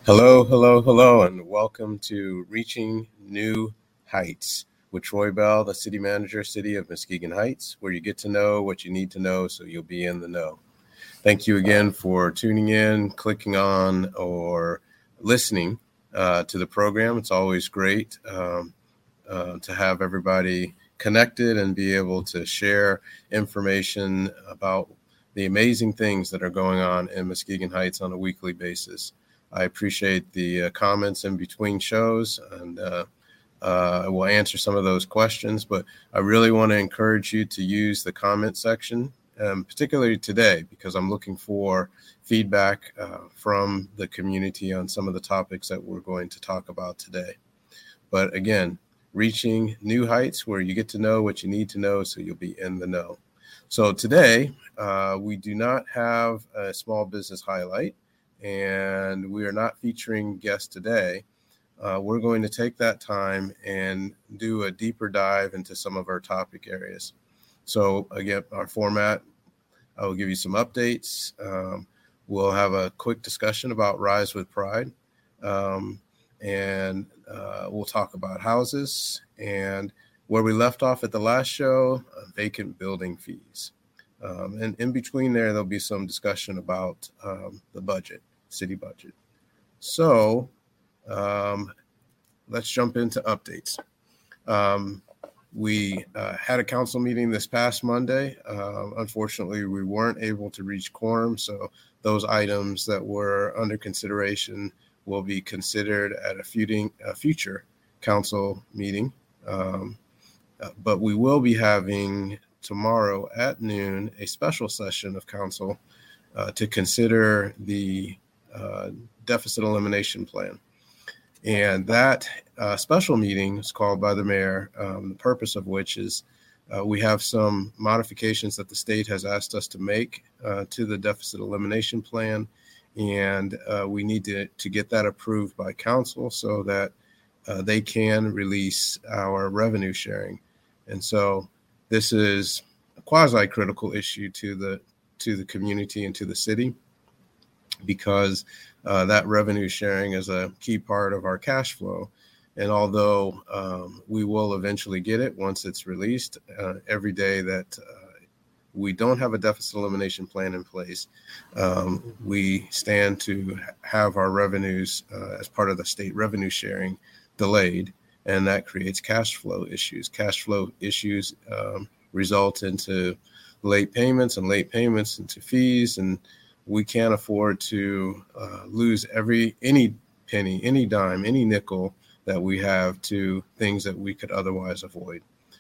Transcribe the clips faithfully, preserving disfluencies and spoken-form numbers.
Hello, hello, hello, and welcome to Reaching New Heights with Troy Bell, the city manager, city of Muskegon Heights, where you get to know what you need to know so you'll be in the know. Thank you again for tuning in, clicking on, or listening uh, to the program. It's always great um, uh, to have everybody connected and be able to share information about the amazing things that are going on in Muskegon Heights on a weekly basis. I appreciate the uh, comments in between shows, and uh, uh, I will answer some of those questions, but I really want to encourage you to use the comment section, um, particularly today, because I'm looking for feedback uh, from the community on some of the topics that we're going to talk about today. But again, reaching new heights where you get to know what you need to know so you'll be in the know. So today, uh, we do not have a small business highlight, and we are not featuring guests today. Uh, we're going to take that time and do a deeper dive into some of our topic areas. So again, our format, I will give you some updates. Um, we'll have a quick discussion about Rise with Pride. Um, and uh, we'll talk about houses, and where we left off at the last show, uh, vacant building fees. Um, and in between there, there'll be some discussion about um, the budget, city budget. So um, let's jump into updates. Um, we uh, had a council meeting this past Monday. Uh, unfortunately, we weren't able to reach quorum, so those items that were under consideration will be considered at a future, a future council meeting. Um, uh, but we will be having tomorrow at noon a special session of council uh, to consider the uh, deficit elimination plan. And that uh, special meeting is called by the mayor, um, the purpose of which is uh, we have some modifications that the state has asked us to make uh, to the deficit elimination plan. And uh, we need to, to get that approved by council so that uh, they can release our revenue sharing. And so this is a quasi-critical issue to the to the community and to the city, because uh, that revenue sharing is a key part of our cash flow. And although um, we will eventually get it once it's released, uh, every day that uh, we don't have a deficit elimination plan in place, um, we stand to have our revenues uh, as part of the state revenue sharing delayed, and that creates cash flow issues. Cash flow issues um, result into late payments and late payments into fees, and we can't afford to uh, lose every any penny, any dime, any nickel that we have to things that we could otherwise avoid.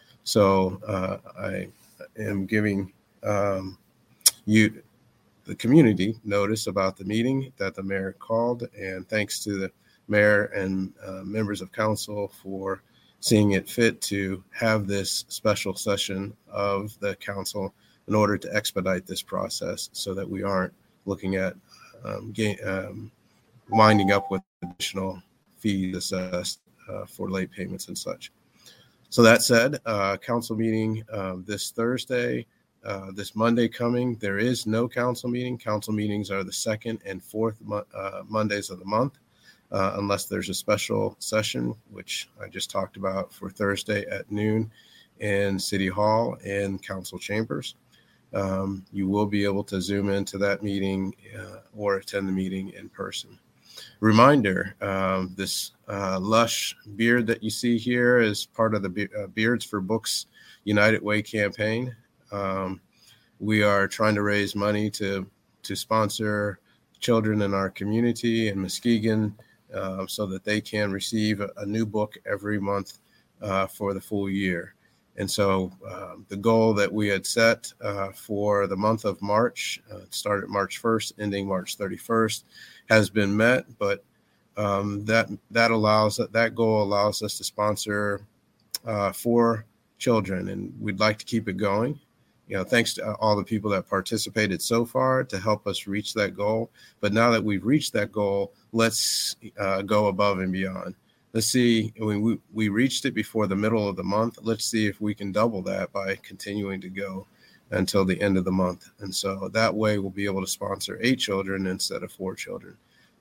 So uh, I am giving um, you, the community, notice about the meeting that the mayor called, and thanks to the mayor and uh, members of council for seeing it fit to have this special session of the council in order to expedite this process so that we aren't looking at um, gain, um, winding up with additional fees assessed uh, for late payments and such. So that said, uh, council meeting um, this Thursday, uh, this Monday coming, there is no council meeting. Council meetings are the second and fourth mo- uh, Mondays of the month, uh, unless there's a special session, which I just talked about for Thursday at noon in City Hall and council chambers. Um, you will be able to zoom into that meeting uh, or attend the meeting in person. Reminder, um, this uh, lush beard that you see here is part of the Be- uh, Beards for Books United Way campaign. Um, we are trying to raise money to, to sponsor children in our community in Muskegon uh, so that they can receive a, a new book every month uh, for the full year. And so uh, the goal that we had set uh, for the month of March, uh, started March first, ending March thirty-first, has been met. But um, that that allows that goal allows us to sponsor uh, four children, and we'd like to keep it going. You know, thanks to all the people that participated so far to help us reach that goal. But now that we've reached that goal, let's uh, go above and beyond. Let's see, when we, we reached it before the middle of the month, let's see if we can double that by continuing to go until the end of the month. And so that way we'll be able to sponsor eight children instead of four children.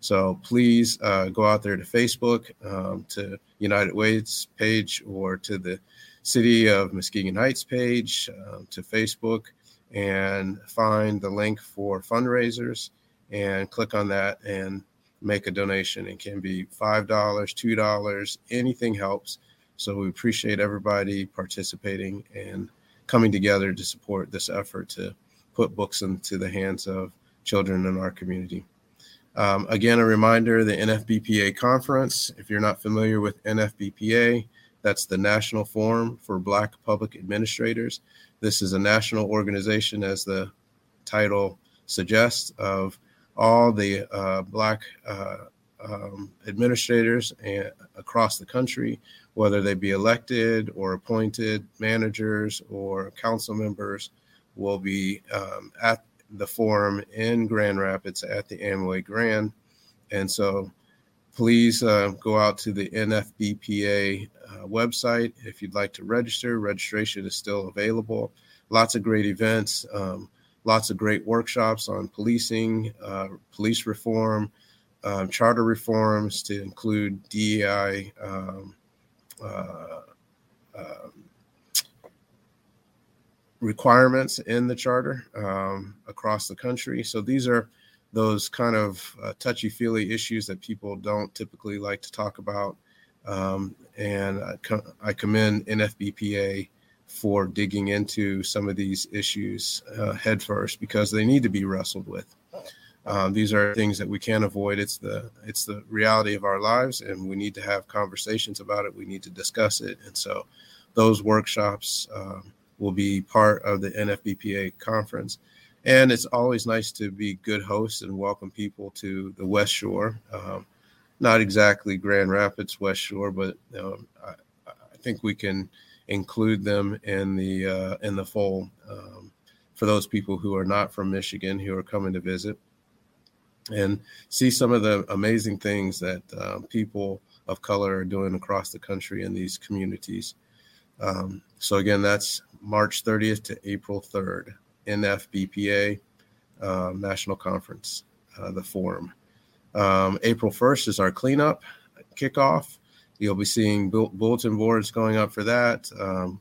So please uh, go out there to Facebook, um, to United Way's page, or to the City of Muskegon Heights page, uh, to Facebook, and find the link for fundraisers and click on that and make a donation. It can be five dollars, two dollars, anything helps. So we appreciate everybody participating and coming together to support this effort to put books into the hands of children in our community. Um, again, a reminder, the N F B P A conference, if you're not familiar with N F B P A, that's the National Forum for Black Public Administrators. This is a national organization, as the title suggests, of all the uh, Black uh, um, administrators and, across the country, whether they be elected or appointed managers or council members, will be um, at the forum in Grand Rapids at the Amway Grand. And so please uh, go out to the N F B P A uh, website if you'd like to register. Registration is still available. Lots of great events, um, lots of great workshops on policing, uh, police reform, um, charter reforms to include D E I um, uh, uh, requirements in the charter um, across the country. So these are those kind of uh, touchy-feely issues that people don't typically like to talk about. Um, and I, co- I commend N F B P A for digging into some of these issues uh, head first, because they need to be wrestled with. Um, these are things that we can't avoid. It's the it's the reality of our lives, and we need to have conversations about it. We need to discuss it. And so those workshops um, will be part of the N F B P A conference. And it's always nice to be good hosts and welcome people to the West Shore. Um, not exactly Grand Rapids West Shore, but um, I, I think we can include them in the uh, in the fold um, for those people who are not from Michigan, who are coming to visit and see some of the amazing things that uh, people of color are doing across the country in these communities. Um, so again, that's March thirtieth to April third, N F B P A uh, National Conference, uh, the forum. Um, April first is our cleanup kickoff. You'll be seeing bull- bulletin boards going up for that, um,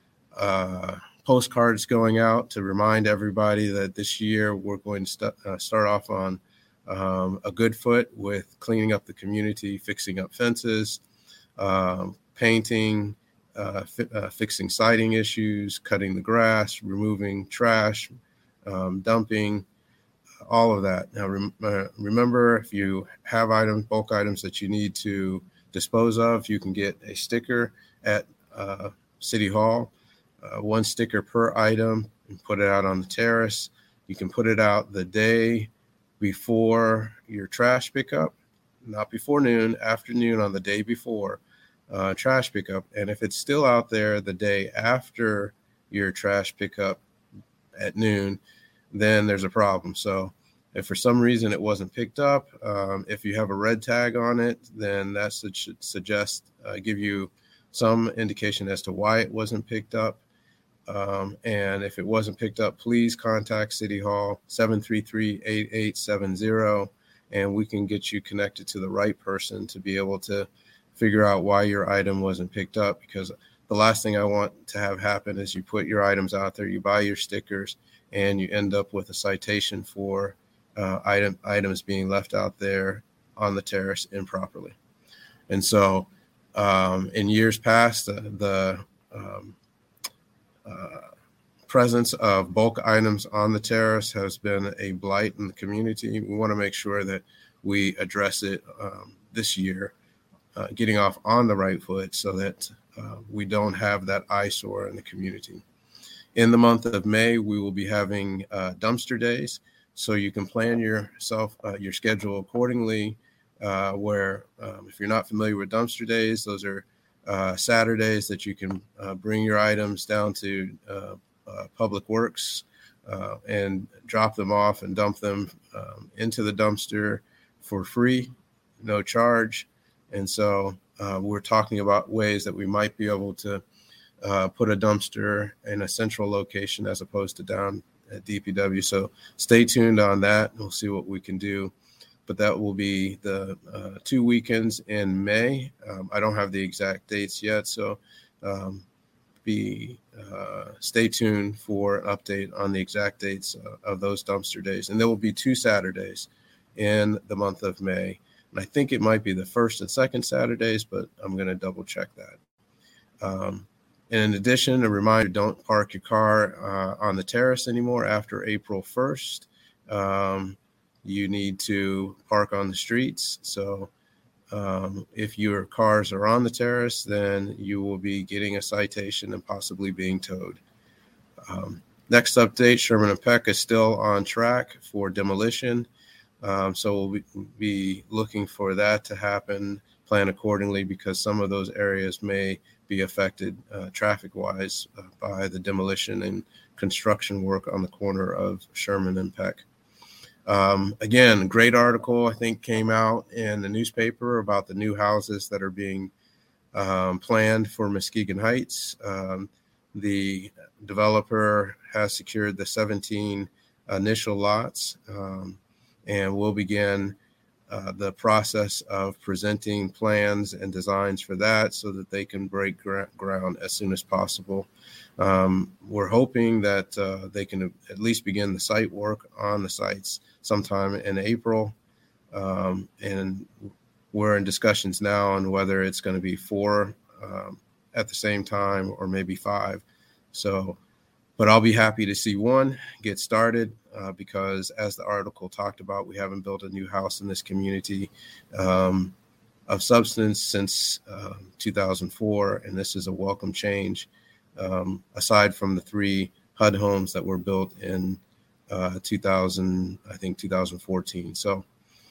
uh, postcards going out to remind everybody that this year we're going to st- uh, start off on um, a good foot with cleaning up the community, fixing up fences, um, painting, Uh, fi- uh, fixing siding issues, cutting the grass, removing trash, um, dumping, all of that. Now, rem- uh, remember, if you have items, bulk items that you need to dispose of, you can get a sticker at uh, City Hall, uh, one sticker per item, and put it out on the terrace. You can put it out the day before your trash pickup, not before noon, afternoon on the day before. Uh, trash pickup. And if it's still out there the day after your trash pickup at noon, then there's a problem. So if for some reason it wasn't picked up, um, if you have a red tag on it, then that should suggest, uh, give you some indication as to why it wasn't picked up. Um, and if it wasn't picked up, please contact City Hall, seven three three, eight eight seven zero, and we can get you connected to the right person to be able to figure out why your item wasn't picked up, because the last thing I want to have happen is you put your items out there, you buy your stickers, and you end up with a citation for uh, item items being left out there on the terrace improperly. And so um, in years past, the, the um, uh, presence of bulk items on the terrace has been a blight in the community. We want to make sure that we address it um, this year, Uh, getting off on the right foot so that uh, we don't have that eyesore in the community. In the month of May, we will be having uh, dumpster days, so you can plan yourself, uh, your schedule accordingly, uh, where um, if you're not familiar with dumpster days, those are uh, Saturdays that you can uh, bring your items down to uh, uh, Public Works uh, and drop them off and dump them um, into the dumpster for free, no charge. And so uh, we're talking about ways that we might be able to uh, put a dumpster in a central location as opposed to down at D P W. So stay tuned on that. We'll see what we can do. but that will be the uh, two weekends in May. Um, I don't have the exact dates yet, so um, be uh, stay tuned for an update on the exact dates uh, of those dumpster days. And there will be two Saturdays in the month of May. And I think it might be the first and second Saturdays, but I'm going to double check that. Um, and in addition, a reminder, don't park your car uh, on the terrace anymore after April first. Um, you need to park on the streets. So Um, if your cars are on the terrace, then you will be getting a citation and possibly being towed. Um, next update, Sherman and Peck is still on track for demolition. Um, so we'll be, be looking for that to happen, plan accordingly, because some of those areas may be affected uh, traffic-wise uh, by the demolition and construction work on the corner of Sherman and Peck. Um, again, great article, I think, came out in the newspaper about the new houses that are being um, planned for Muskegon Heights. Um, the developer has secured the seventeen initial lots um, and will begin uh, the process of presenting plans and designs for that so that they can break gra- ground as soon as possible. Um, we're hoping that uh, they can at least begin the site work on the sites sometime in April. Um, and we're in discussions now on whether it's going to be four um, at the same time or maybe five. So, but I'll be happy to see one get started uh, because as the article talked about, we haven't built a new house in this community um, of substance since uh, two thousand four. And this is a welcome change. Um, aside from the three H U D homes that were built in uh, two thousand, I think two thousand fourteen. So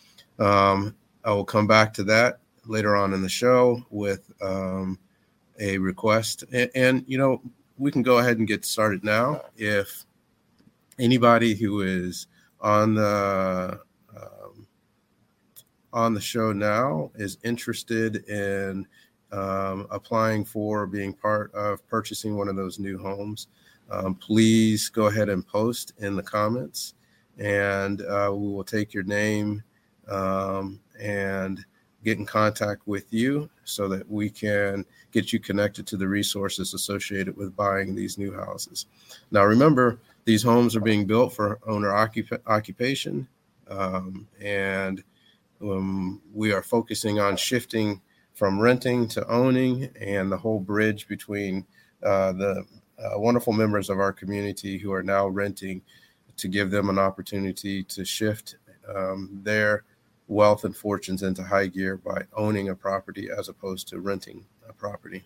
um, I will come back to that later on in the show with um, a request. And, and, you know, we can go ahead and get started now. If anybody who is on the um, on the show now is interested in Um, applying for being part of purchasing one of those new homes, um, please go ahead and post in the comments, and uh, we will take your name um, and get in contact with you so that we can get you connected to the resources associated with buying these new houses. Now, remember, these homes are being built for owner occup- occupation, um, and um, we are focusing on shifting from renting to owning, and the whole bridge between uh, the uh, wonderful members of our community who are now renting to give them an opportunity to shift um, their wealth and fortunes into high gear by owning a property as opposed to renting a property.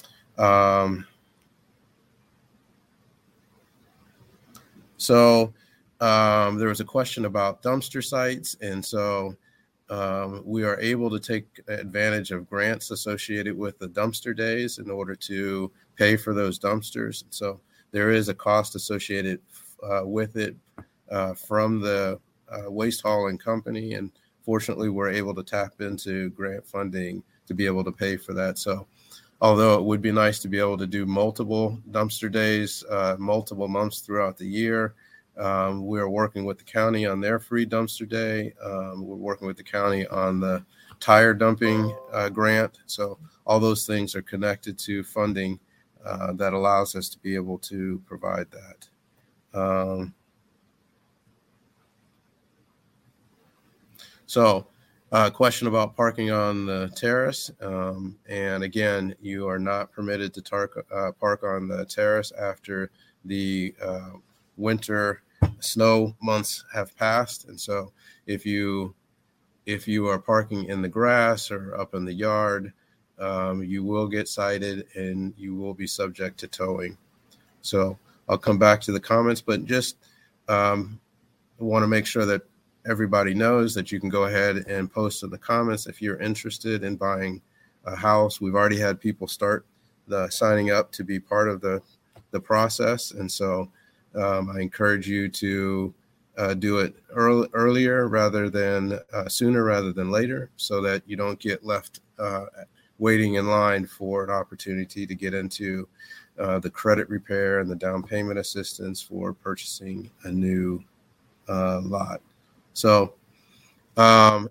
Um, so um, there was a question about dumpster sites, and so Um, we are able to take advantage of grants associated with the dumpster days in order to pay for those dumpsters. So there is a cost associated uh, with it uh, from the uh, waste hauling company. And fortunately, we're able to tap into grant funding to be able to pay for that. So although it would be nice to be able to do multiple dumpster days, uh, multiple months throughout the year, Um, we are working with the county on their free dumpster day. Um, we're working with the county on the tire dumping uh, grant. So all those things are connected to funding uh, that allows us to be able to provide that. Um, so a uh, question about parking on the terrace. Um, and again, you are not permitted to tar- uh, park on the terrace after the uh, winter snow months have passed. And so if you if you are parking in the grass or up in the yard, um, you will get cited and you will be subject to towing. So I'll come back to the comments, but just um, want to make sure that everybody knows that you can go ahead and post in the comments if you're interested in buying a house. We've already had people start the signing up to be part of the, the process. And so um, I encourage you to uh, do it early, earlier rather than uh, sooner rather than later, so that you don't get left uh, waiting in line for an opportunity to get into uh, the credit repair and the down payment assistance for purchasing a new uh, lot. So Um,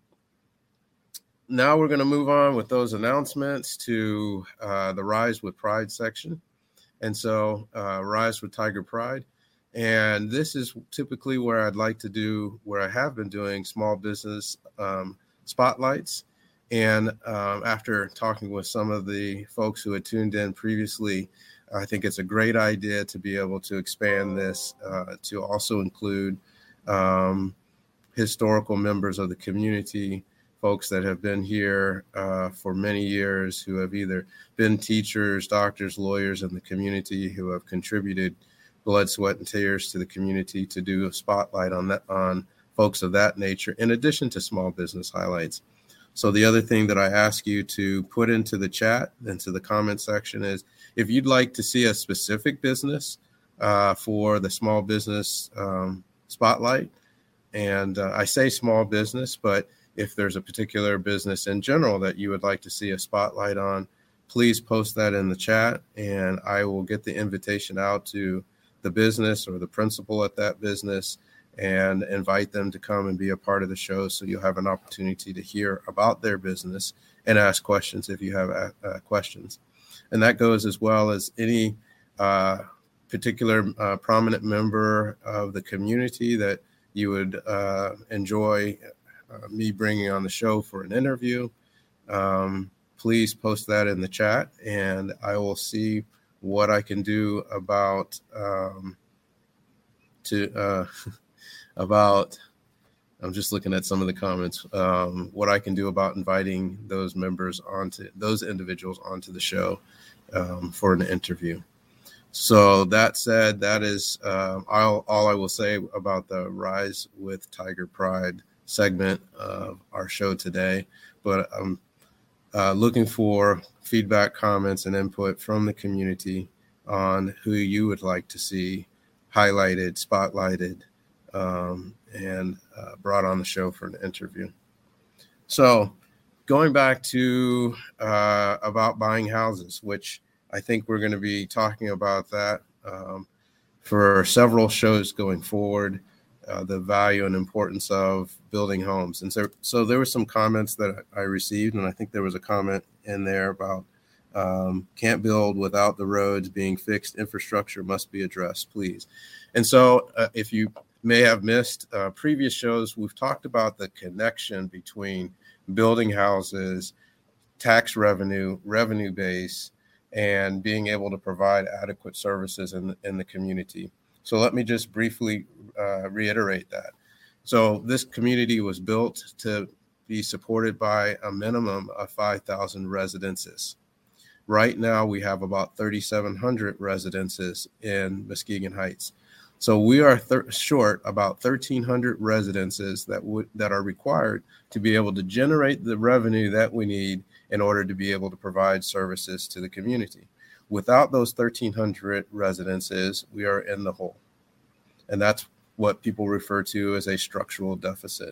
now we're going to move on with those announcements to uh, the Rise with Pride section. And so uh, Rise with Tiger Pride. And this is typically where I'd like to do, where I have been doing small business um, spotlights. And um, after talking with some of the folks who had tuned in previously, I think it's a great idea to be able to expand this uh, to also include um, historical members of the community, folks that have been here uh, for many years, who have either been teachers, doctors, lawyers in the community, who have contributed blood, sweat, and tears to the community to do a spotlight on that, on folks of that nature, in addition to small business highlights. So the other thing that I ask you to put into the chat, into the comment section, is if you'd like to see a specific business uh, for the small business um, spotlight. And uh, I say small business, but if there's a particular business in general that you would like to see a spotlight on, please post that in the chat, and I will get the invitation out to the business or the principal at that business and invite them to come and be a part of the show, so you'll have an opportunity to hear about their business and ask questions if you have uh, questions. And that goes as well as any uh, particular uh, prominent member of the community that you would uh, enjoy uh, me bringing on the show for an interview. Um, please post that in the chat, and I will see what I can do about um, to uh, about, I'm just looking at some of the comments, um, what I can do about inviting those members onto, those individuals onto the show um, for an interview. So that said, that is uh, all, all I will say about the Rise with Tiger Pride segment of our show today. But I'm uh, looking for feedback, comments, and input from the community on who you would like to see highlighted, spotlighted, um, and uh, brought on the show for an interview. So going back to uh, about buying houses, which I think we're going to be talking about that um, for several shows going forward, uh, the value and importance of building homes. And so, so there were some comments that I received, and I think there was a comment in there about um, can't build without the roads being fixed. Infrastructure must be addressed, please. And so uh, if you may have missed uh, previous shows, we've talked about the connection between building houses, tax revenue, revenue base, and being able to provide adequate services in the, in the community. So let me just briefly uh, reiterate that. So this community was built to be supported by a minimum of five thousand residences. Right now, we have about thirty-seven hundred residences in Muskegon Heights. So we are thir- short about thirteen hundred residences that would that are required to be able to generate the revenue that we need in order to be able to provide services to the community. Without those thirteen hundred residences, we are in the hole. And that's what people refer to as a structural deficit.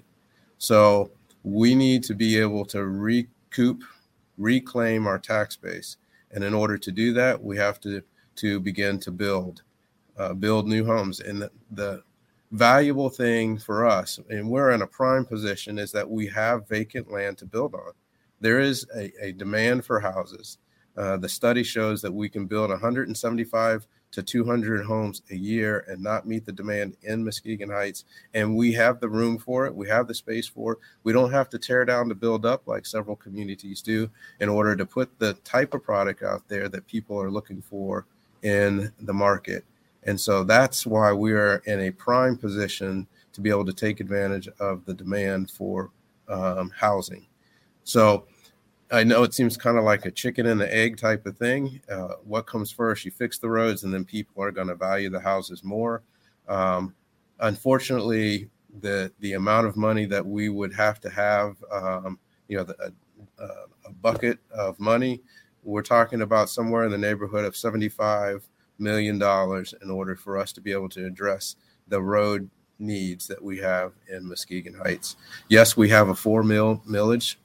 So we need to be able to recoup, reclaim our tax base. And in order to do that, we have to, to begin to build. Uh, build new homes. And the, the valuable thing for us, and we're in a prime position, is that we have vacant land to build on. There is a, a demand for houses. Uh, the study shows that we can build one hundred seventy-five to two hundred homes a year and not meet the demand in Muskegon Heights. And we have the room for it. We have the space for it. We don't have to tear down to build up like several communities do in order to put the type of product out there that people are looking for in the market. And so that's why we are in a prime position to be able to take advantage of the demand for um, housing. So I know it seems kind of like a chicken and the egg type of thing. Uh, what comes first? You fix the roads, and then people are going to value the houses more. Um, unfortunately, the the amount of money that we would have to have, um, you know, the, a, a bucket of money, we're talking about somewhere in the neighborhood of seventy-five million dollars in order for us to be able to address the road needs that we have in Muskegon Heights. Yes, we have a four mil millage.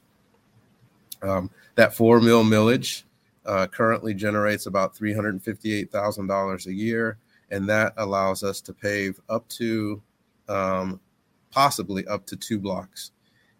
Um, that four mil millage uh, currently generates about three hundred fifty-eight thousand dollars a year, and that allows us to pave up to um, possibly up to two blocks.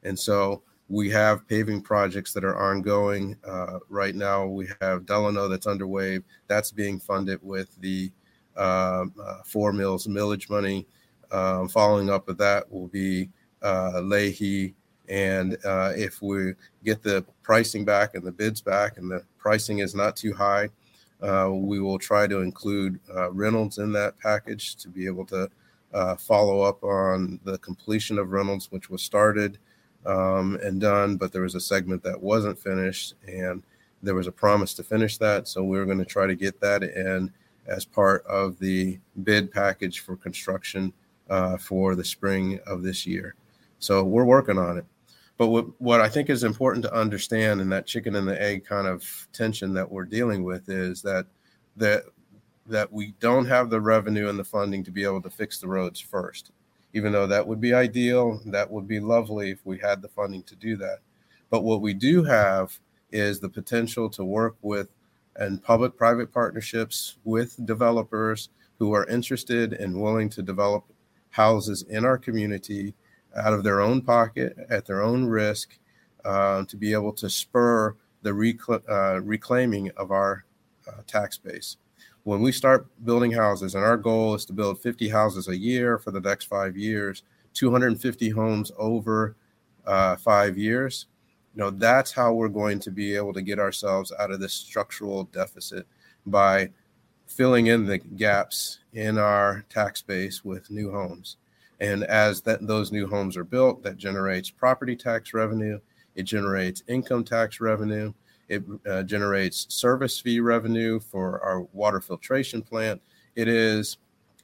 And so we have paving projects that are ongoing. Uh, right now, we have Delano that's underway. That's being funded with the uh, uh, Four Mills millage money. Um, following up with that will be uh, Leahy. And uh, if we get the pricing back and the bids back and the pricing is not too high, uh, we will try to include uh, Reynolds in that package to be able to uh, follow up on the completion of Reynolds, which was started um, and done, but there was a segment that wasn't finished, and there was a promise to finish that. So we we're going to try to get that in as part of the bid package for construction uh, for the spring of this year. So we're working on it. But what, what I think is important to understand in that chicken and the egg kind of tension that we're dealing with is that that that we don't have the revenue and the funding to be able to fix the roads first, even though that would be ideal. That would be lovely if we had the funding to do that. But what we do have is the potential to work with and public-private partnerships with developers who are interested and willing to develop houses in our community out of their own pocket, at their own risk, uh, to be able to spur the recl- uh, reclaiming of our uh, tax base. When we start building houses, and our goal is to build fifty houses a year for the next five years, two hundred fifty homes over uh, five years, you know, that's how we're going to be able to get ourselves out of this structural deficit, by filling in the gaps in our tax base with new homes. And as that those new homes are built, that generates property tax revenue, it generates income tax revenue, it uh, generates service fee revenue for our water filtration plant. It is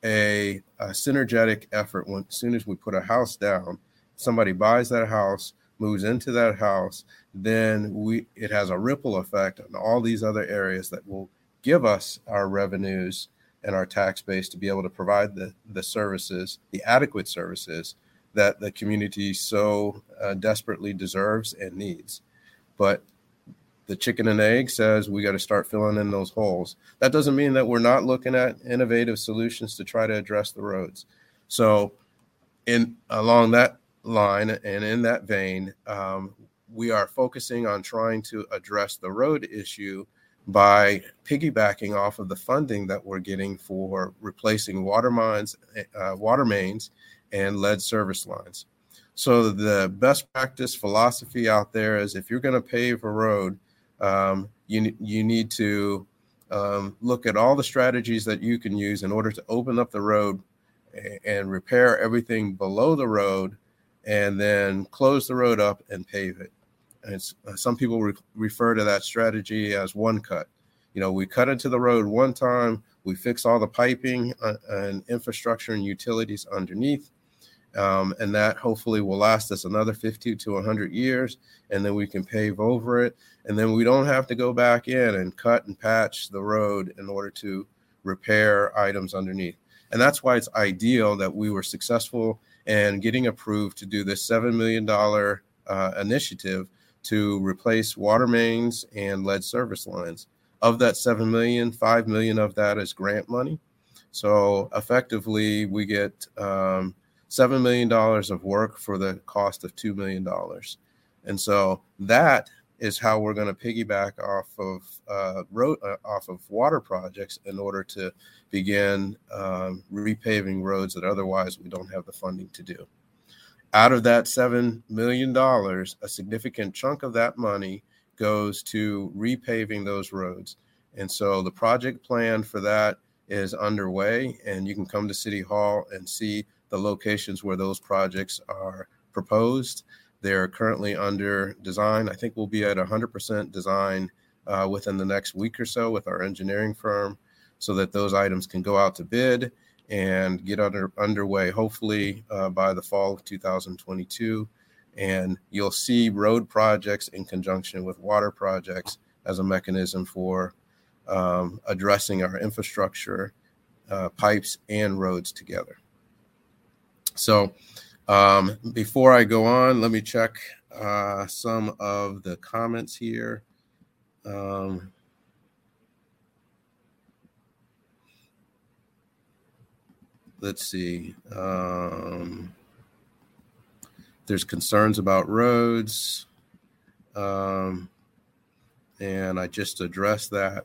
a, a synergetic effort. When, as soon as we put a house down, somebody buys that house, moves into that house, then we it has a ripple effect on all these other areas that will give us our revenues and our tax base to be able to provide the, the services, the adequate services that the community so uh, desperately deserves and needs. But the chicken and egg says we got to start filling in those holes. That doesn't mean that we're not looking at innovative solutions to try to address the roads. So in along that line and in that vein, um, we are focusing on trying to address the road issue by piggybacking off of the funding that we're getting for replacing water mains, uh, water mains and lead service lines. So the best practice philosophy out there is, if you're going to pave a road, um, you, you need to um, look at all the strategies that you can use in order to open up the road and repair everything below the road, and then close the road up and pave it. And it's, uh, some people re- refer to that strategy as one cut. You know, we cut into the road one time, we fix all the piping uh, and infrastructure and utilities underneath, um, and that hopefully will last us another fifty to one hundred years, and then we can pave over it, and then we don't have to go back in and cut and patch the road in order to repair items underneath. And that's why it's ideal that we were successful in getting approved to do this seven million dollars uh, initiative to replace water mains and lead service lines. Of that seven million dollars, five million dollars of that is grant money. So effectively, we get um, seven million dollars of work for the cost of two million dollars. And so that is how we're going to piggyback off of uh, road, uh, off of water projects in order to begin um, repaving roads that otherwise we don't have the funding to do. Out of that seven million dollars, a significant chunk of that money goes to repaving those roads. And so the project plan for that is underway, and you can come to City Hall and see the locations where those projects are proposed. They're currently under design. I think we'll be at one hundred percent design uh, within the next week or so with our engineering firm, so that those items can go out to bid and get under underway, hopefully uh, by the fall of two thousand twenty-two. And you'll see road projects in conjunction with water projects as a mechanism for um, addressing our infrastructure, uh, pipes, and roads together. So um, before I go on, let me check uh, some of the comments here. Um, let's see. Um, there's concerns about roads, um, and I just addressed that.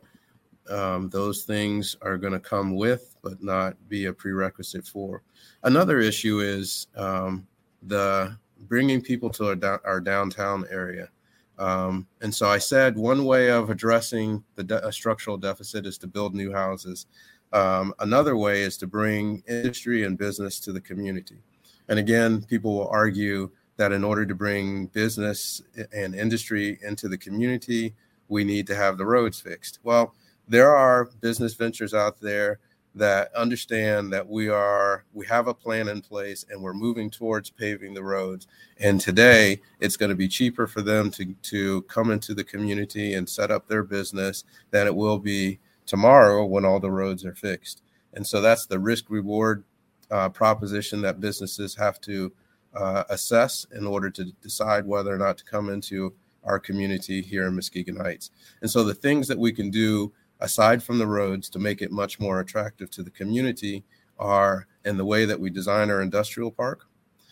Um, those things are going to come with, but not be a prerequisite for. Another issue is um, the bringing people to our, do- our downtown area. Um, and so I said one way of addressing the de- structural deficit is to build new houses. Um, another way is to bring industry and business to the community. And again, people will argue that in order to bring business and industry into the community, we need to have the roads fixed. Well, there are business ventures out there that understand that we are we have a plan in place and we're moving towards paving the roads. And today it's going to be cheaper for them to, to come into the community and set up their business than it will be tomorrow when all the roads are fixed. And so that's the risk reward uh, proposition that businesses have to uh, assess in order to decide whether or not to come into our community here in Muskegon Heights. And so the things that we can do aside from the roads to make it much more attractive to the community are in the way that we design our industrial park,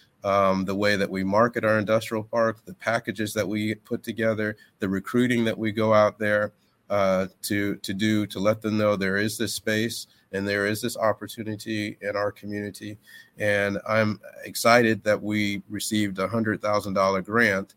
um, the way that we market our industrial park, the packages that we put together, the recruiting that we go out there uh, to, to do to let them know there is this space and there is this opportunity in our community. And I'm excited that we received a one hundred thousand dollars grant,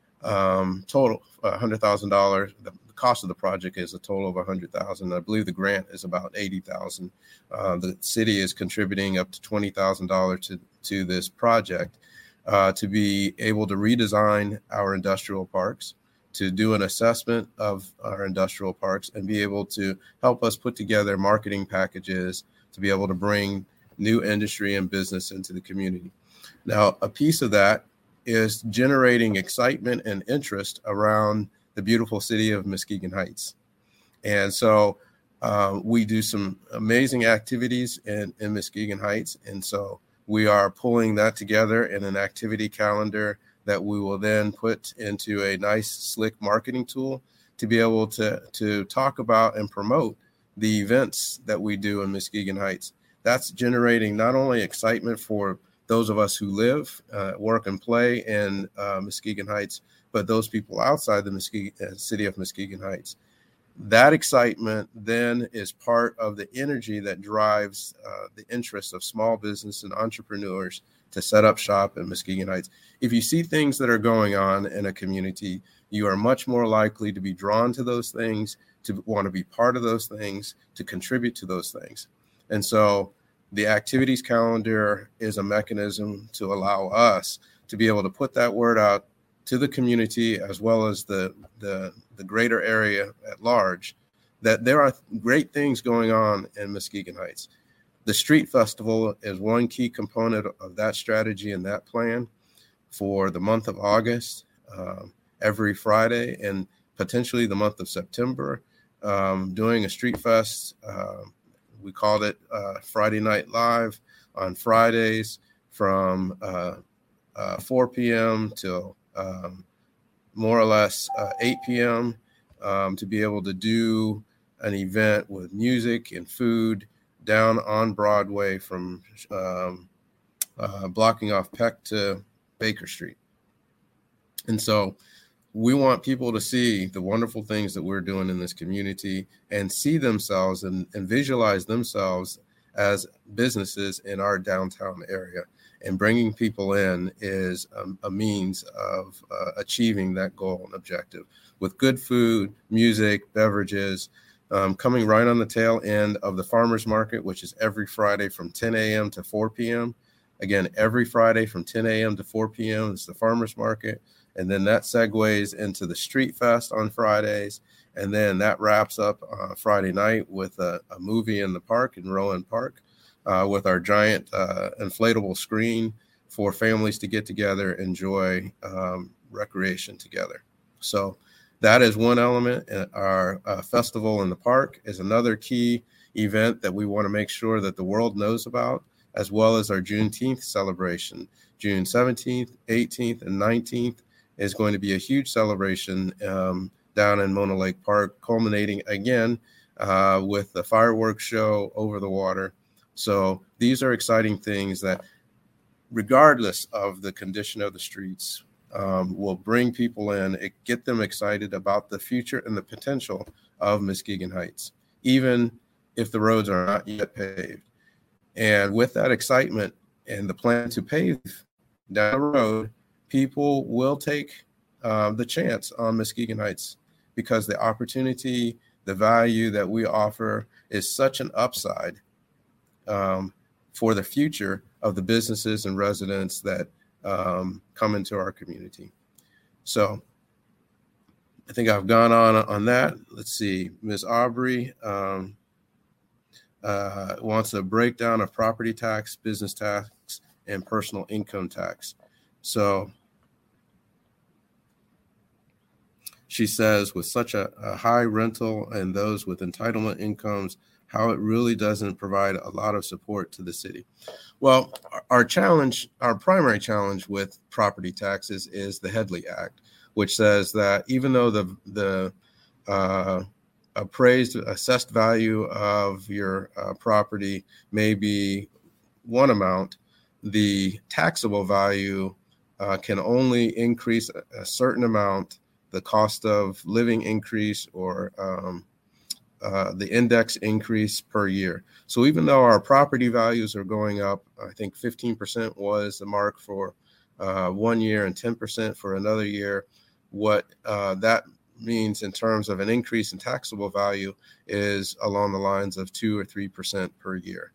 um, total one hundred thousand dollars. The cost of the project is a total of one hundred thousand dollars. I believe the grant is about eighty thousand dollars. Uh, the city is contributing up to twenty thousand dollars to, to this project uh, to be able to redesign our industrial parks, to do an assessment of our industrial parks, and be able to help us put together marketing packages to be able to bring new industry and business into the community. Now, a piece of that is generating excitement and interest around the beautiful city of Muskegon Heights. And so uh, we do some amazing activities in, in Muskegon Heights. And so we are pulling that together in an activity calendar that we will then put into a nice, slick marketing tool to be able to, to talk about and promote the events that we do in Muskegon Heights. That's generating not only excitement for those of us who live, uh, work, and play in uh, Muskegon Heights, but those people outside the Muskegon, uh, city of Muskegon Heights. That excitement then is part of the energy that drives uh, the interest of small business and entrepreneurs to set up shop in Muskegon Heights. If you see things that are going on in a community, you are much more likely to be drawn to those things, to want to be part of those things, to contribute to those things. And so the activities calendar is a mechanism to allow us to be able to put that word out to the community as well as the, the, the greater area at large, that there are great things going on in Muskegon Heights. The street festival is one key component of that strategy and that plan for the month of August, um, every Friday, and potentially the month of September, um, doing a street fest. Uh, we called it uh, Friday Night Live on Fridays from uh, uh, four p.m. till um, more or less uh, eight p.m. Um, to be able to do an event with music and food down on Broadway from um, uh, blocking off Peck to Baker Street. And so we want people to see the wonderful things that we're doing in this community and see themselves and, and visualize themselves as businesses in our downtown area. And bringing people in is um, a means of uh, achieving that goal and objective with good food, music, beverages, um, coming right on the tail end of the farmers market, which is every Friday from ten a.m. to four p.m. Again, every Friday from ten a.m. to four p.m. is the farmers market. And then that segues into the street fest on Fridays. And then that wraps up uh, Friday night with a, a movie in the park in Rowan Park uh, with our giant uh, inflatable screen for families to get together, enjoy um, recreation together. So that is one element. Our uh, festival in the park is another key event that we want to make sure that the world knows about, as well as our Juneteenth celebration. June seventeenth, eighteenth, and nineteenth is going to be a huge celebration um, down in Mona Lake Park, culminating again uh, with the fireworks show over the water. So these are exciting things that regardless of the condition of the streets, um, will bring people in, it, get them excited about the future and the potential of Muskegon Heights, even if the roads are not yet paved. And with that excitement and the plan to pave down the road, people will take uh, the chance on Muskegon Heights, because the opportunity, the value that we offer is such an upside um, for the future of the businesses and residents that um, come into our community. So I think I've gone on on that. Let's see, Miz Aubrey um, uh, wants a breakdown of property tax, business tax, and personal income tax. So she says, with such a, a high rental and those with entitlement incomes, how it really doesn't provide a lot of support to the city. Well, our challenge, our primary challenge with property taxes is the Headley Act, which says that even though the the uh, appraised, assessed value of your uh, property may be one amount, the taxable value uh, can only increase a, a certain amount, the cost of living increase or um, uh, the index increase per year. So even though our property values are going up, I think fifteen percent was the mark for uh, one year and ten percent for another year, what uh, that means in terms of an increase in taxable value is along the lines of two or three percent per year.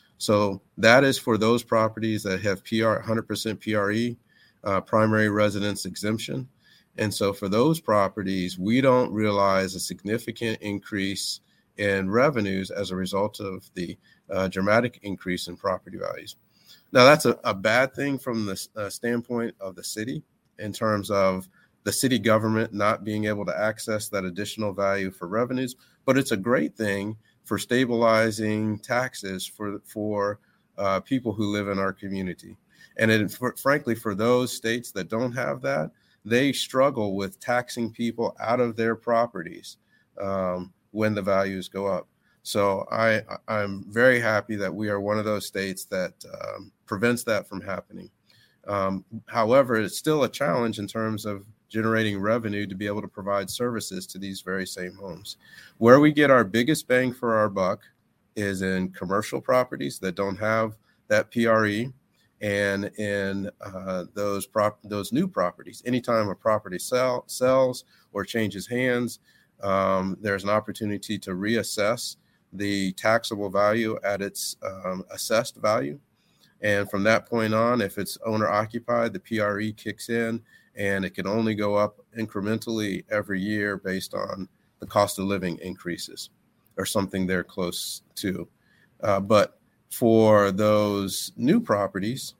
So that is for those properties that have P R, one hundred percent P R E, uh, primary residence exemption. And so for those properties, we don't realize a significant increase in revenues as a result of the uh, dramatic increase in property values. Now, that's a, a bad thing from the uh, standpoint of the city in terms of the city government not being able to access that additional value for revenues, but it's a great thing for stabilizing taxes for, for uh, people who live in our community. And it, for, frankly, for those states that don't have that, they struggle with taxing people out of their properties um, when the values go up. So I, I'm very happy that we are one of those states that um, prevents that from happening. Um, however, it's still a challenge in terms of generating revenue to be able to provide services to these very same homes. Where we get our biggest bang for our buck is in commercial properties that don't have that P R E, and in uh, those prop those new properties. Anytime a property sell, sells or changes hands, um, there's an opportunity to reassess the taxable value at its um, assessed value. And from that point on, if it's owner occupied, the P R E kicks in, and it can only go up incrementally every year based on the cost of living increases or something they're close to. Uh, but for those new properties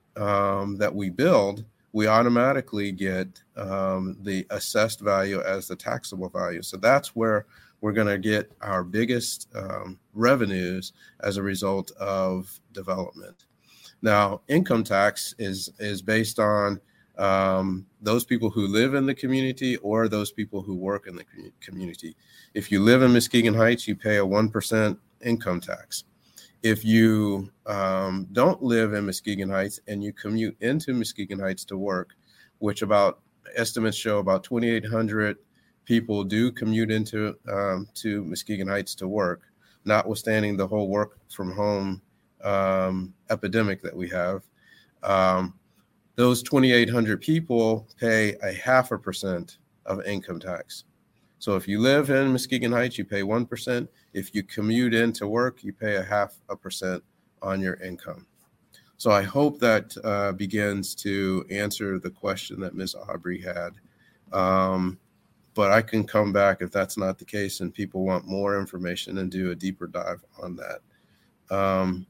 um, that we build, we automatically get um, the assessed value as the taxable value. So that's where we're going to get our biggest um, revenues as a result of development. Now, income tax is is based on um, those people who live in the community or those people who work in the community. If you live in Muskegon Heights, you pay a one percent income tax. If you um, don't live in Muskegon Heights and you commute into Muskegon Heights to work, which about estimates show about twenty-eight hundred people do commute into um, to Muskegon Heights to work, notwithstanding the whole work from home um, epidemic that we have. Um, those twenty-eight hundred people pay a half a percent of income tax. So if you live in Muskegon Heights, you pay one percent. If you commute into work, you pay a half a percent on your income. So I hope that uh, begins to answer the question that Miz Aubrey had. Um, but I can come back if that's not the case and people want more information and do a deeper dive on that. Um,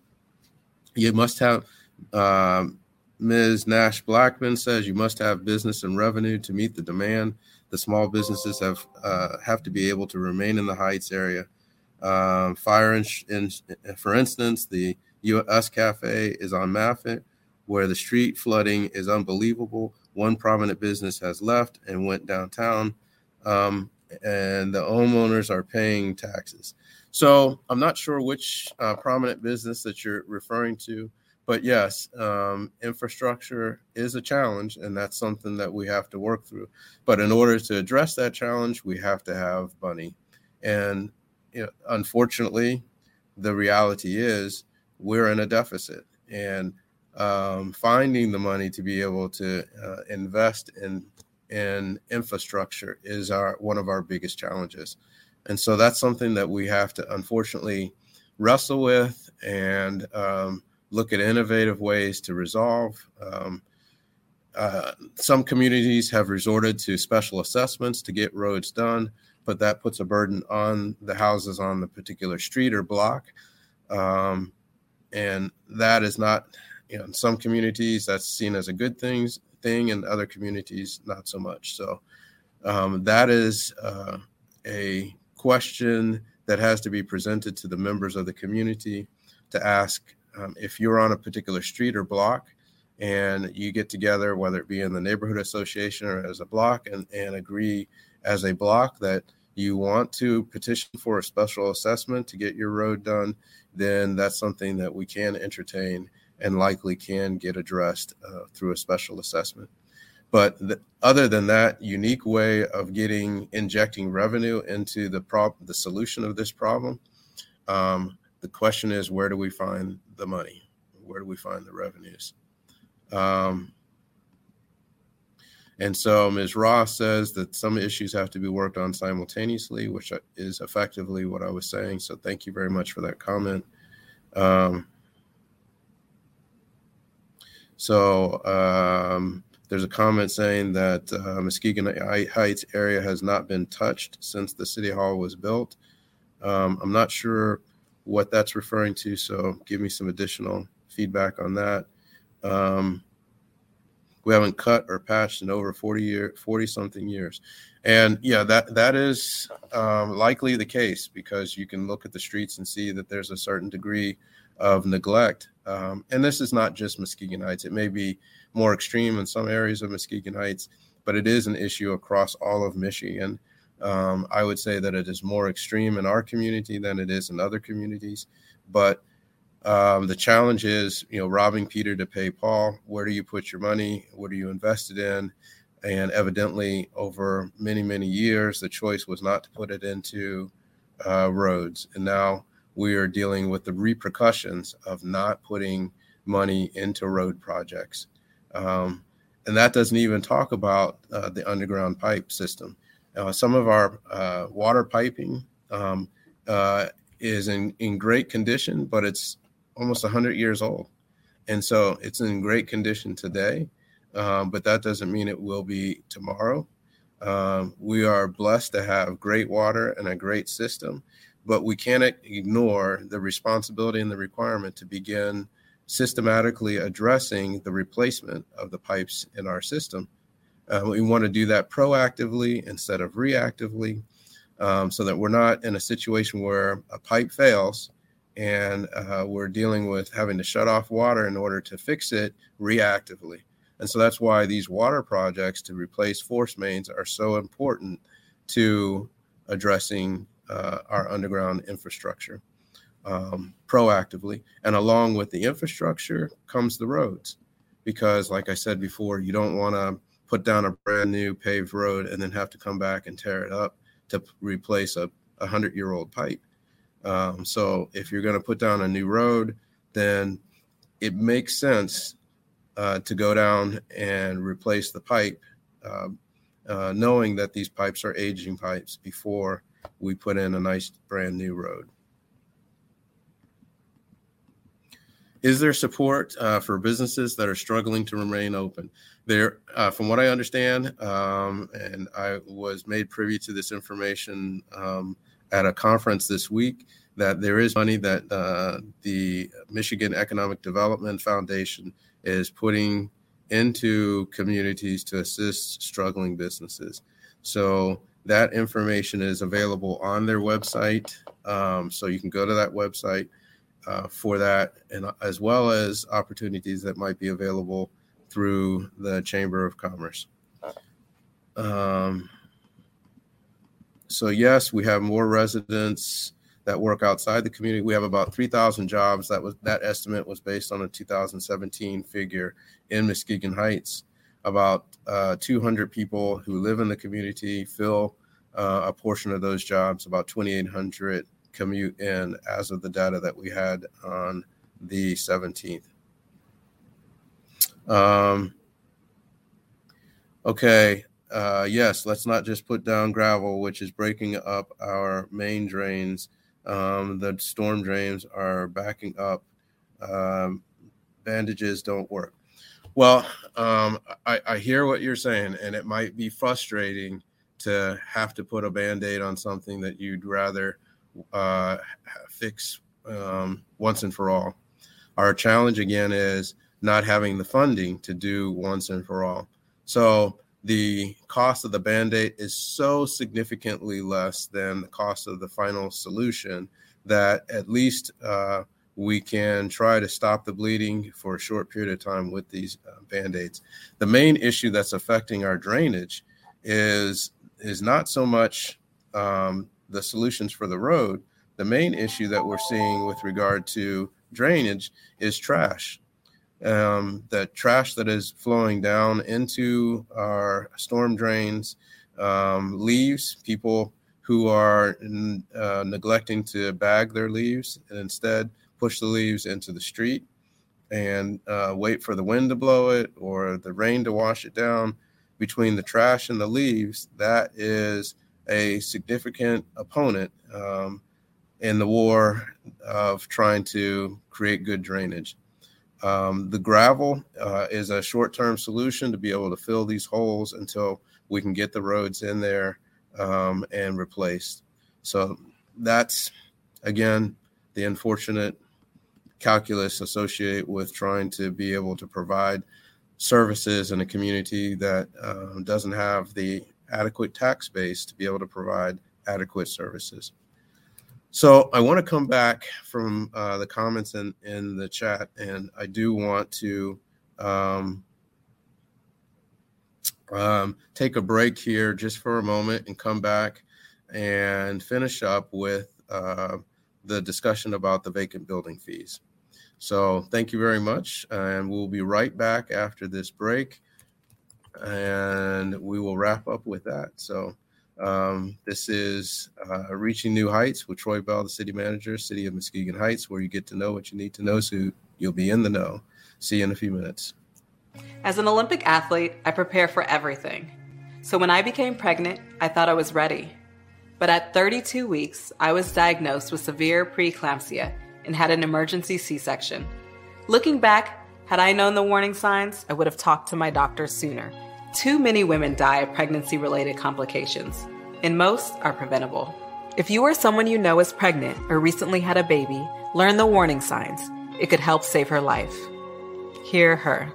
you must have, um, Miz Nash Blackman says you must have business and revenue to meet the demand. The small businesses have uh, have to be able to remain in the Heights area. Um, fire, in, in, for instance, the U S Cafe is on Maffitt, where the street flooding is unbelievable. One prominent business has left and went downtown, um, and the homeowners are paying taxes. So I'm not sure which uh, prominent business that you're referring to, but yes, um, infrastructure is a challenge, and that's something that we have to work through. But in order to address that challenge, we have to have money. And you know, unfortunately, the reality is we're in a deficit. And um, finding the money to be able to uh, invest in in infrastructure is our one of our biggest challenges. And so that's something that we have to unfortunately wrestle with and um, look at innovative ways to resolve. Um, uh, some communities have resorted to special assessments to get roads done, but that puts a burden on the houses on the particular street or block. Um, and that is not, you know, in some communities that's seen as a good thing, thing in other communities, not so much. So um, that is uh, a question that has to be presented to the members of the community to ask um, if you're on a particular street or block and you get together, whether it be in the neighborhood association or as a block, and, and agree as a block that you want to petition for a special assessment to get your road done, then that's something that we can entertain and likely can get addressed uh, through a special assessment. But the, other than that unique way of getting injecting revenue into the prob- the solution of this problem, um, the question is, where do we find the money? Where do we find the revenues? Um, and so Miz Ross says that some issues have to be worked on simultaneously, which is effectively what I was saying. So thank you very much for that comment. Um, so um, there's a comment saying that uh, Muskegon Heights area has not been touched since the City Hall was built. Um, I'm not sure what that's referring to, so give me some additional feedback on that. Um, we haven't cut or patched in over forty year, forty something years. And yeah, that, that is um, likely the case, because you can look at the streets and see that there's a certain degree of neglect. Um, and this is not just Muskegon Heights. It may be more extreme in some areas of Muskegon Heights, but it is an issue across all of Michigan. Um, I would say that it is more extreme in our community than it is in other communities. But um, the challenge is, you know, robbing Peter to pay Paul. Where do you put your money? What are you invested in? And evidently, over many, many years, the choice was not to put it into uh, roads. And now we are dealing with the repercussions of not putting money into road projects. Um, and that doesn't even talk about uh, the underground pipe system. Uh, some of our uh, water piping um, uh, is in, in great condition, but it's almost one hundred years old. And so it's in great condition today, um, but that doesn't mean it will be tomorrow. Um, we are blessed to have great water and a great system, but we can't ignore the responsibility and the requirement to begin systematically addressing the replacement of the pipes in our system. Uh, we want to do that proactively instead of reactively, um, so that we're not in a situation where a pipe fails and uh, we're dealing with having to shut off water in order to fix it reactively. And so that's why these water projects to replace force mains are so important to addressing uh, our underground infrastructure um, proactively. And along with the infrastructure comes the roads, because like I said before, you don't want to put down a brand new paved road and then have to come back and tear it up to replace a hundred year old pipe. Um, so if you're going to put down a new road, then it makes sense uh, to go down and replace the pipe, uh, uh, knowing that these pipes are aging pipes before we put in a nice brand new road. Is there support uh, for businesses that are struggling to remain open? There, uh, from what I understand, um, and I was made privy to this information um, at a conference this week, that there is money that uh, the Michigan Economic Development Foundation is putting into communities to assist struggling businesses. So that information is available on their website. Um, so you can go to that website uh, for that, and as well as opportunities that might be available through the Chamber of Commerce. Um, so yes, we have more residents that work outside the community. We have about three thousand jobs. That was that estimate was based on a two thousand seventeen figure in Muskegon Heights. About uh, two hundred people who live in the community fill uh, a portion of those jobs. About twenty-eight hundred commute in as of the data that we had on the seventeenth. Um, okay. Uh, yes, let's not just put down gravel, which is breaking up our main drains. Um, the storm drains are backing up. Um, bandages don't work. Well, um, I, I hear what you're saying, and it might be frustrating to have to put a Band-Aid on something that you'd rather uh, fix um, once and for all. Our challenge, again, is not having the funding to do once and for all. So the cost of the Band-Aid is so significantly less than the cost of the final solution that at least uh, we can try to stop the bleeding for a short period of time with these uh, Band-Aids. The main issue that's affecting our drainage is, is not so much um, the solutions for the road. The main issue that we're seeing with regard to drainage is trash. Um, the trash that is flowing down into our storm drains, um, leaves, people who are uh, neglecting to bag their leaves and instead push the leaves into the street and uh, wait for the wind to blow it or the rain to wash it down. Between the trash and the leaves, that is a significant opponent um, in the war of trying to create good drainage. Um, the gravel uh, is a short-term solution to be able to fill these holes until we can get the roads in there um, and replaced. So that's, again, the unfortunate calculus associated with trying to be able to provide services in a community that uh, doesn't have the adequate tax base to be able to provide adequate services. So I want to come back from uh, the comments in, in the chat, and I do want to um, um, take a break here just for a moment and come back and finish up with uh, the discussion about the vacant building fees. So thank you very much, and we'll be right back after this break, and we will wrap up with that. So. Um, this is uh, Reaching New Heights with Troy Bell, the city manager, city of Muskegon Heights, where you get to know what you need to know so you'll be in the know. See you in a few minutes. As an Olympic athlete, I prepare for everything. So when I became pregnant, I thought I was ready. But at thirty-two weeks, I was diagnosed with severe preeclampsia and had an emergency C-section. Looking back, had I known the warning signs, I would have talked to my doctor sooner. Too many women die of pregnancy-related complications, and most are preventable. If you or someone you know is pregnant or recently had a baby, learn the warning signs. It could help save her life. Hear her.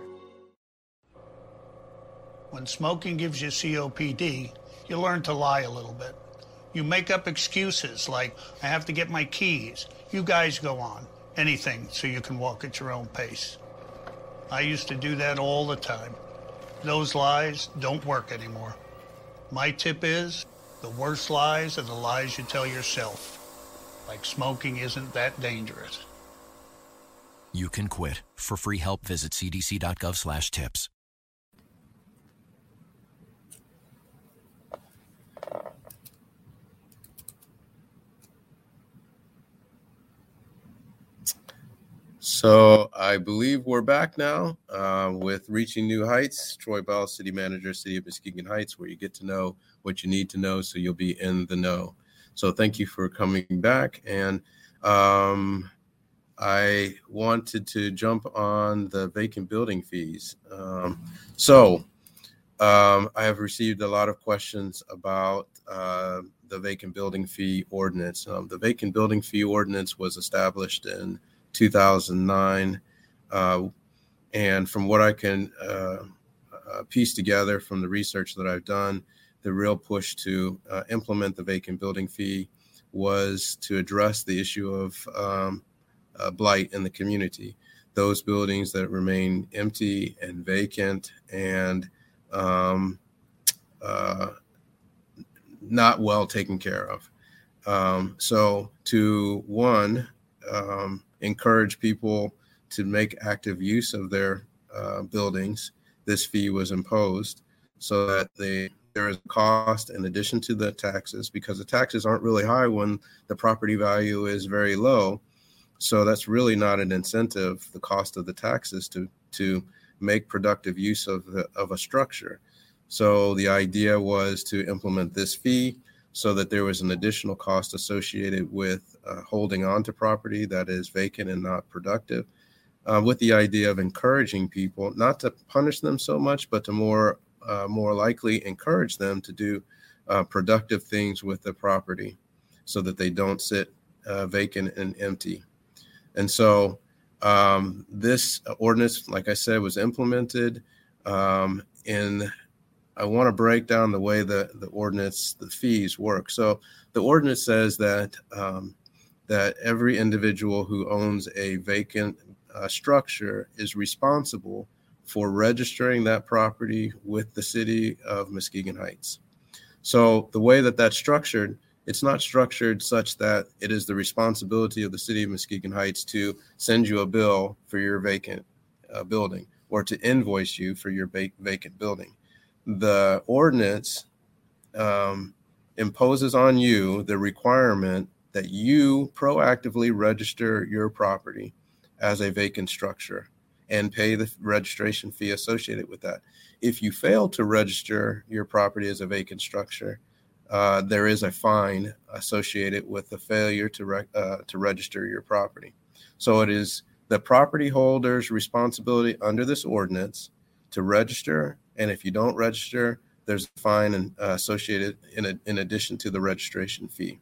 When smoking gives you C O P D, you learn to lie a little bit. You make up excuses like, I have to get my keys. You guys go on. Anything so you can walk at your own pace. I used to do that all the time. Those lies don't work anymore. My tip is, the worst lies are the lies you tell yourself. Like smoking isn't that dangerous. You can quit. For free help, visit cdc.gov slash tips. So I believe we're back now uh, with Reaching New Heights. Troy Bell, city manager, city of Muskegon Heights, where you get to know what you need to know so you'll be in the know. So thank you for coming back. And um, I wanted to jump on the vacant building fees. Um, so um, I have received a lot of questions about uh, the vacant building fee ordinance. Um, the vacant building fee ordinance was established in two thousand nine. Uh, and from what I can uh, uh, piece together from the research that I've done, the real push to uh, implement the vacant building fee was to address the issue of um, uh, blight in the community. Those buildings that remain empty and vacant and um, uh, not well taken care of. Um, so to one, um, encourage people to make active use of their uh, buildings, this fee was imposed so that they there is a cost in addition to the taxes, because the taxes aren't really high when the property value is very low. So that's really not an incentive, the cost of the taxes, to to make productive use of the, of a structure. So the idea was to implement this fee so that there was an additional cost associated with uh, holding on to property that is vacant and not productive, uh, with the idea of encouraging people not to punish them so much, but to more uh, more likely encourage them to do uh, productive things with the property so that they don't sit uh, vacant and empty. And so um, this ordinance, like I said, was implemented um, in, I want to break down the way the, the ordinance, the fees work. So the ordinance says that um, that every individual who owns a vacant uh, structure is responsible for registering that property with the city of Muskegon Heights. So the way that that's structured, it's not structured such that it is the responsibility of the city of Muskegon Heights to send you a bill for your vacant uh, building or to invoice you for your vac- vacant building. The ordinance um, imposes on you the requirement that you proactively register your property as a vacant structure and pay the registration fee associated with that. If you fail to register your property as a vacant structure, uh, there is a fine associated with the failure to re- uh, to register your property. So it is the property holder's responsibility under this ordinance to register, and if you don't register, there's a fine and, uh, associated in, a, in addition to the registration fee.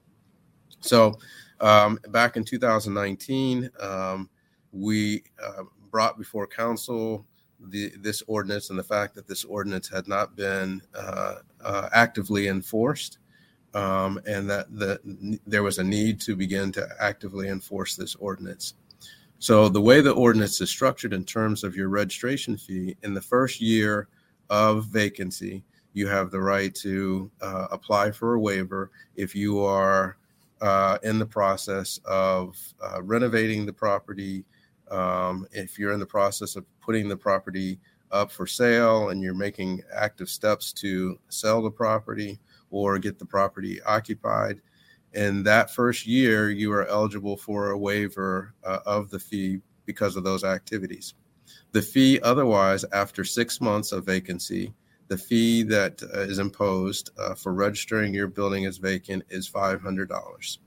So um, back in two thousand nineteen, um, we uh, brought before council the, this ordinance and the fact that this ordinance had not been uh, uh, actively enforced, um, and that the, there was a need to begin to actively enforce this ordinance. So the way the ordinance is structured in terms of your registration fee, in the first year of vacancy, you have the right to uh, apply for a waiver if you are uh, in the process of uh, renovating the property, um, if you're in the process of putting the property up for sale and you're making active steps to sell the property or get the property occupied. In that first year, you are eligible for a waiver uh, of the fee because of those activities. The fee otherwise, after six months of vacancy, the fee that uh, is imposed uh, for registering your building as vacant is five hundred dollars.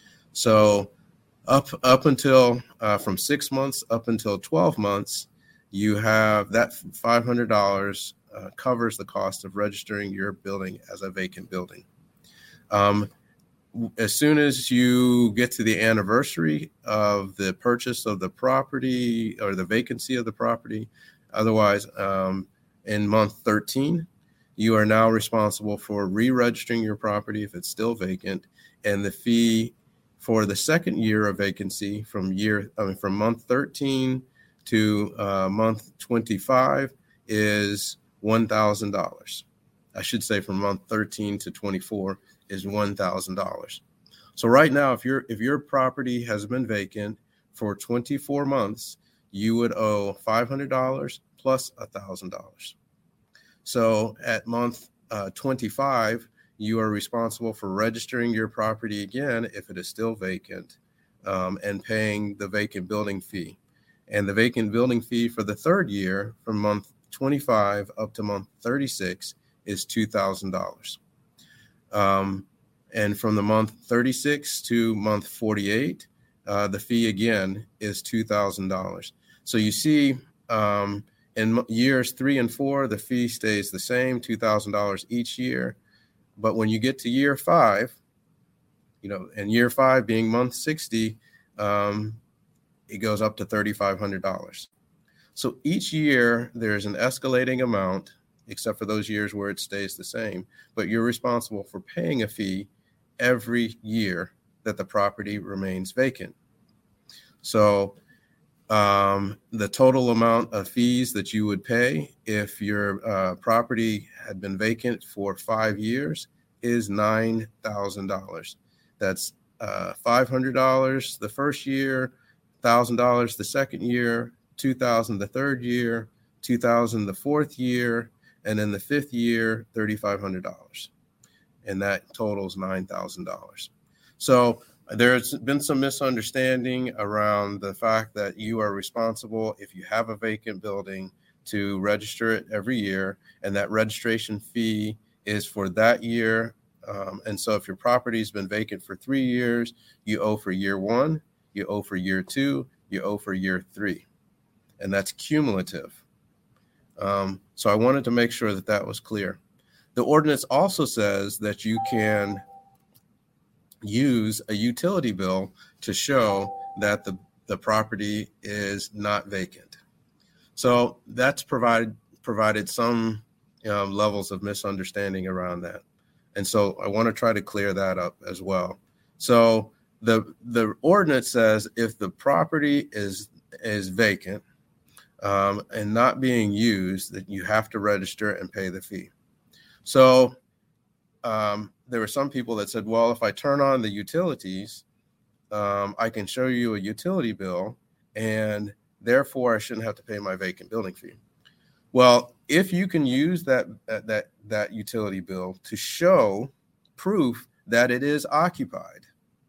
So up up until uh, from six months up until twelve months, you have that five hundred dollars uh, covers the cost of registering your building as a vacant building. Um, as soon as you get to the anniversary of the purchase of the property or the vacancy of the property, otherwise um, in month thirteen, you are now responsible for re-registering your property if it's still vacant, and the fee for the second year of vacancy from year I mean, from month thirteen to uh, month twenty-five is one thousand dollars. I should say from month thirteen to twenty-four is one thousand dollars. So right now, if your if your property has been vacant for twenty-four months, you would owe five hundred dollars plus one thousand dollars. So at month uh, twenty-five, you are responsible for registering your property again if it is still vacant, um, and paying the vacant building fee. And the vacant building fee for the third year from month twenty-five up to month thirty-six is two thousand dollars. Um, and from the month thirty-six to month forty-eight, uh, the fee again is two thousand dollars. So you see, um, in years three and four, the fee stays the same, two thousand dollars each year. But when you get to year five, you know, and year five being month sixty, um, it goes up to three thousand five hundred dollars. So each year there's an escalating amount, except for those years where it stays the same, but you're responsible for paying a fee every year that the property remains vacant. So um, the total amount of fees that you would pay if your uh, property had been vacant for five years is nine thousand dollars. that's uh, five hundred dollars the first year, one thousand dollars the second year, two thousand dollars the third year, two thousand dollars the fourth year, and then the fifth year, three thousand five hundred dollars. And that totals nine thousand dollars. So there's been some misunderstanding around the fact that you are responsible, if you have a vacant building, to register it every year, and that registration fee is for that year. Um, and so if your property's been vacant for three years, you owe for year one, you owe for year two, you owe for year three, and that's cumulative. Um, so I wanted to make sure that that was clear. The ordinance also says that you can use a utility bill to show that the, the property is not vacant. So that's provided provided some um, levels of misunderstanding around that. And so I want to try to clear that up as well. So the the ordinance says if the property is is vacant um, and not being used, that you have to register and pay the fee. So um, there were some people that said, well, if I turn on the utilities, um, I can show you a utility bill, and therefore I shouldn't have to pay my vacant building fee. Well, if you can use that that that utility bill to show proof that it is occupied,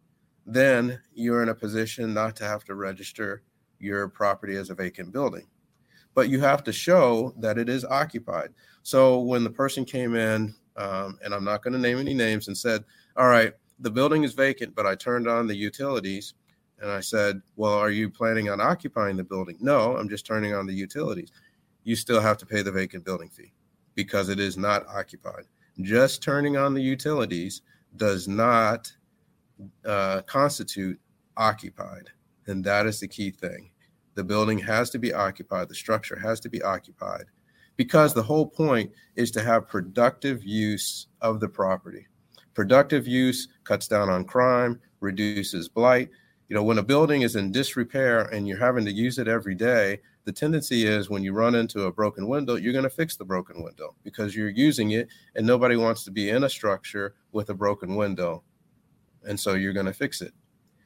then you're in a position not to have to register your property as a vacant building. But you have to show that it is occupied. So when the person came in, um, and I'm not going to name any names, and said, all right, the building is vacant, but I turned on the utilities, and I said, well, are you planning on occupying the building? No, I'm just turning on the utilities. You still have to pay the vacant building fee because it is not occupied. Just turning on the utilities does not uh, constitute occupied. And that is the key thing. The building has to be occupied. The structure has to be occupied, because the whole point is to have productive use of the property. Productive use cuts down on crime, reduces blight. You know, when a building is in disrepair and you're having to use it every day, the tendency is when you run into a broken window, you're going to fix the broken window because you're using it, and nobody wants to be in a structure with a broken window. And so you're going to fix it.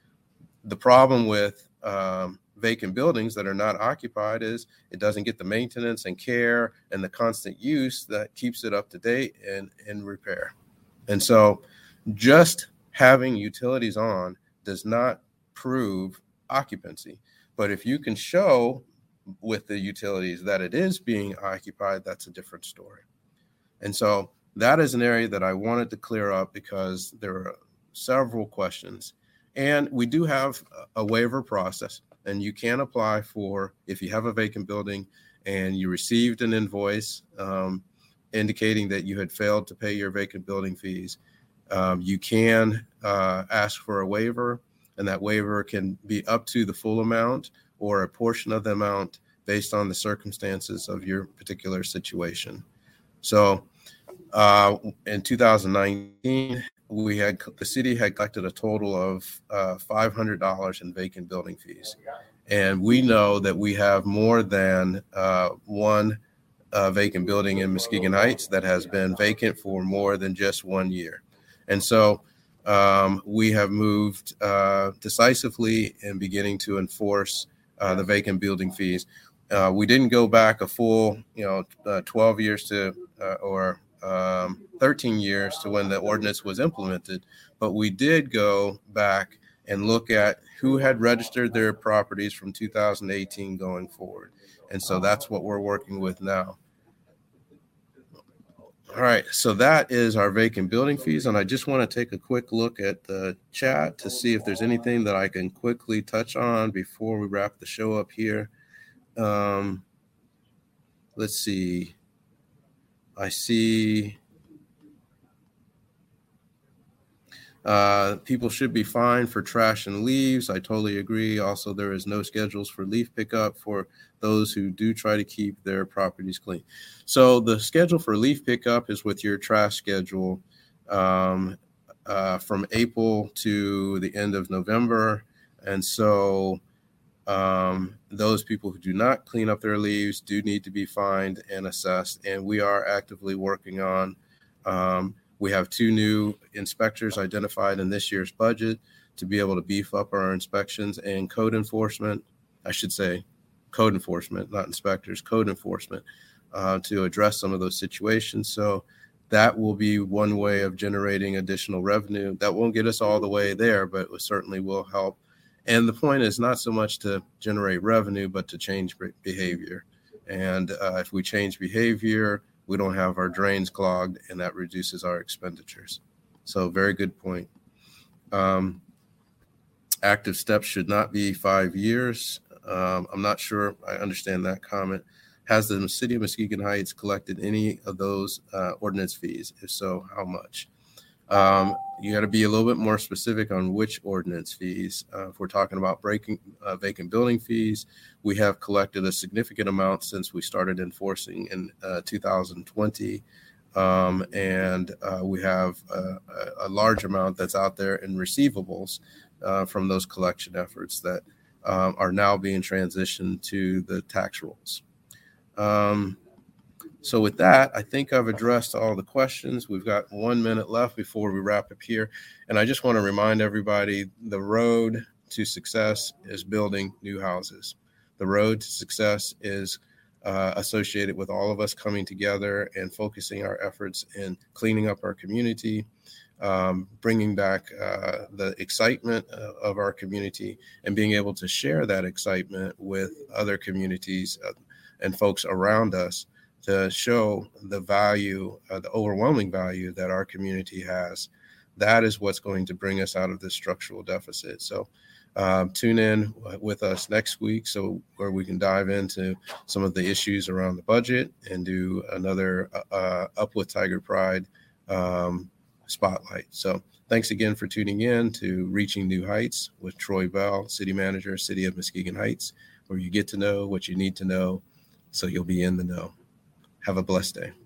The problem with um, vacant buildings that are not occupied is it doesn't get the maintenance and care and the constant use that keeps it up to date and in repair. And so just having utilities on does not prove occupancy. But if you can show with the utilities that it is being occupied, that's a different story. And so that is an area that I wanted to clear up because there are several questions. And we do have a waiver process, and you can apply for, if you have a vacant building and you received an invoice um, indicating that you had failed to pay your vacant building fees, um, you can uh, ask for a waiver, and that waiver can be up to the full amount or a portion of the amount based on the circumstances of your particular situation. So uh, in two thousand nineteen, we had the city had collected a total of uh, five hundred dollars in vacant building fees. And we know that we have more than uh, one uh, vacant building in Muskegon Heights that has been vacant for more than just one year. And so um, we have moved uh, decisively in beginning to enforce uh, the vacant building fees. Uh, we didn't go back a full, you know, uh, twelve years to uh, or um, thirteen years to when the ordinance was implemented, but we did go back and look at who had registered their properties from two thousand eighteen going forward. And so that's what we're working with now. All right, so that is our vacant building fees. And I just want to take a quick look at the chat to see if there's anything that I can quickly touch on before we wrap the show up here. Um, let's see. I see uh, people should be fined for trash and leaves. I totally agree. Also, there is no schedules for leaf pickup for those who do try to keep their properties clean. So the schedule for leaf pickup is with your trash schedule um, uh, from April to the end of November. And so um, those people who do not clean up their leaves do need to be fined and assessed. And we are actively working on um, We have two new inspectors identified in this year's budget to be able to beef up our inspections and code enforcement. I should say code enforcement, not inspectors, code enforcement, uh, to address some of those situations. So that will be one way of generating additional revenue. That won't get us all the way there, but it certainly will help. And the point is not so much to generate revenue, but to change behavior. And uh, if we change behavior, we don't have our drains clogged, and that reduces our expenditures. So very good point. Um, active steps should not be five years. Um, I'm not sure I understand that comment. Has the city of Muskegon Heights collected any of those uh, ordinance fees? If so, how much? Um, you got to be a little bit more specific on which ordinance fees. Uh, if we're talking about breaking uh, vacant building fees, we have collected a significant amount since we started enforcing in uh, two thousand twenty. Um, and uh, we have a, a large amount that's out there in receivables uh, from those collection efforts that um, are now being transitioned to the tax rolls. Um, so with that, I think I've addressed all the questions. We've got one minute left before we wrap up here. And I just want to remind everybody, the road to success is building new houses. The road to success is uh, associated with all of us coming together and focusing our efforts in cleaning up our community, um, bringing back uh, the excitement uh, of our community, and being able to share that excitement with other communities uh, and folks around us to show the value, uh, the overwhelming value that our community has. That is what's going to bring us out of this structural deficit. So um, tune in with us next week, so where we can dive into some of the issues around the budget and do another uh, Up with Tiger Pride um, spotlight. So thanks again for tuning in to Reaching New Heights with Troy Bell, City Manager, City of Muskegon Heights, where you get to know what you need to know so you'll be in the know. Have a blessed day.